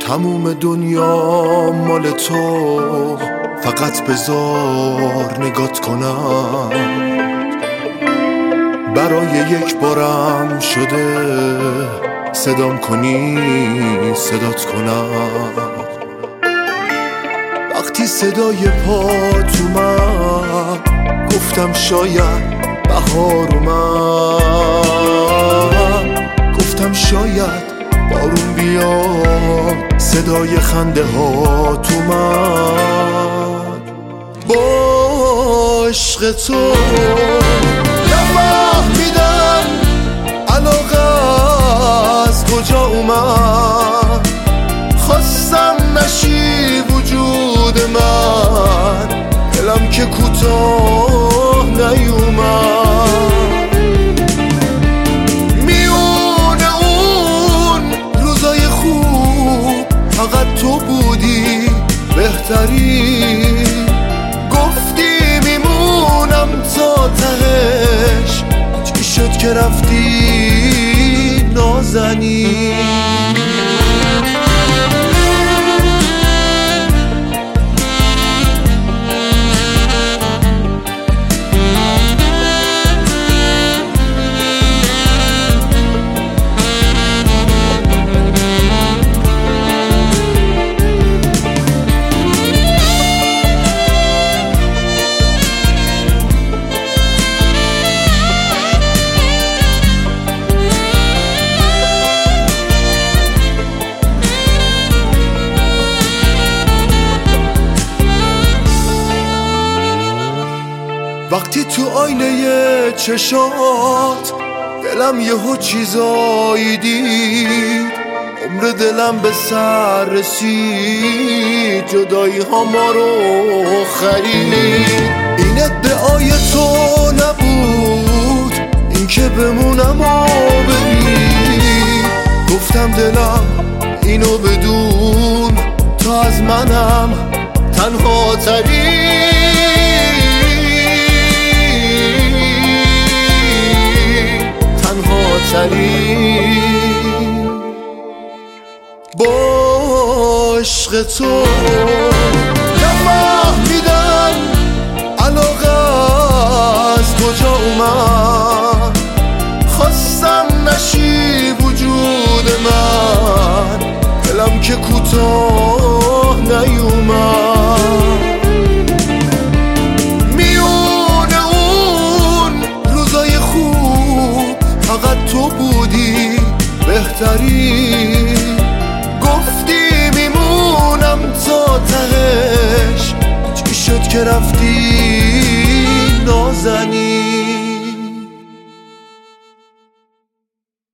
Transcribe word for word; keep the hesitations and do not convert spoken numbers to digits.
تموم دنیا مال تو، فقط بذار نگات کنم. برای یک بارم شده صدام کنی صدات کنم. وقتی صدای پات اومد گفتم شاید بهار اومد، گفتم شاید بارون بیاد، صدای خنده هات اومد. با عشق تو نفهمیدم علاقه از کجا اومد، خواستم نشی وجود من، دلم که کوتاه نیومد. میونه اون روزای خوب فقط تو بودی بهتری، گفتی میمونم تا تهش، چی شد که رفتی نازنی. وقتی تو آینه چشات دلم یهو چیزایی دید، عمر دلم به سر رسید، جدایی ها ما رو خرید. این ادعای تو نبود، این که بمونم و بری، گفتم دلم اینو بدون، تا از منم تنها تری. با عشق تو نفهمیدم علاقه از کجا اومد، خواستم نشی وجود من، دلم که کوتاه نیومد. میونه اون روزای خوب فقط تو بودی بهتری، گفتی میمونم تا تهش، چی شد که رفتی نازنی.